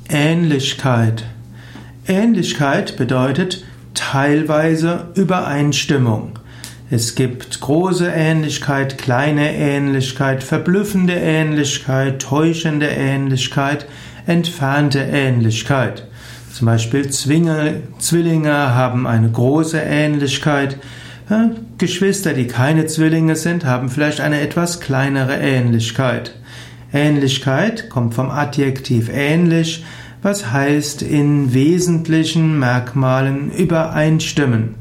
Ähnlichkeit. Ähnlichkeit bedeutet teilweise Übereinstimmung. Es gibt große Ähnlichkeit, kleine Ähnlichkeit, verblüffende Ähnlichkeit, täuschende Ähnlichkeit, entfernte Ähnlichkeit. Zum Beispiel Zwillinge haben eine große Ähnlichkeit. Geschwister, die keine Zwillinge sind, haben vielleicht eine etwas kleinere Ähnlichkeit. Ähnlichkeit kommt vom Adjektiv ähnlich, was heißt in wesentlichen Merkmalen übereinstimmen.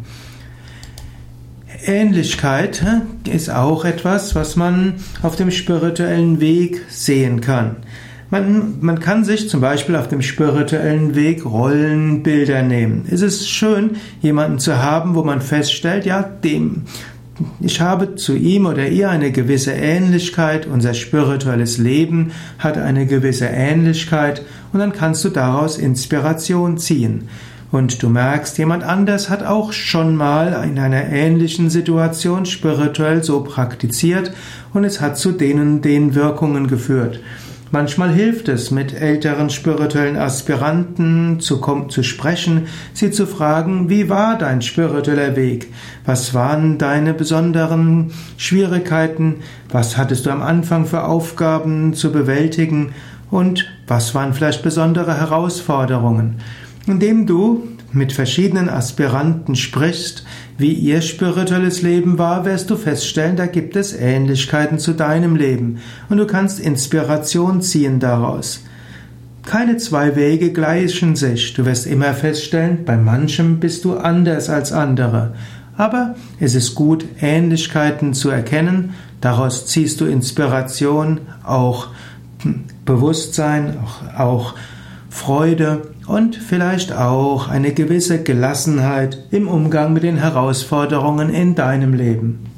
Ähnlichkeit ist auch etwas, was man auf dem spirituellen Weg sehen kann. Man kann sich zum Beispiel auf dem spirituellen Weg Rollenbilder nehmen. Es ist schön, jemanden zu haben, wo man feststellt, ich habe zu ihm oder ihr eine gewisse Ähnlichkeit, unser spirituelles Leben hat eine gewisse Ähnlichkeit und dann kannst du daraus Inspiration ziehen. Und du merkst, jemand anders hat auch schon mal in einer ähnlichen Situation spirituell so praktiziert und es hat zu den Wirkungen geführt. Manchmal hilft es, mit älteren spirituellen Aspiranten zu sprechen, sie zu fragen, wie war dein spiritueller Weg? Was waren deine besonderen Schwierigkeiten? Was hattest du am Anfang für Aufgaben zu bewältigen? Und was waren vielleicht besondere Herausforderungen? Indem du mit verschiedenen Aspiranten sprichst, wie ihr spirituelles Leben war, wirst du feststellen, da gibt es Ähnlichkeiten zu deinem Leben und du kannst Inspiration ziehen daraus. Keine zwei Wege gleichen sich. Du wirst immer feststellen, bei manchem bist du anders als andere. Aber es ist gut, Ähnlichkeiten zu erkennen, daraus ziehst du Inspiration, auch Bewusstsein, auch Freude und vielleicht auch eine gewisse Gelassenheit im Umgang mit den Herausforderungen in deinem Leben.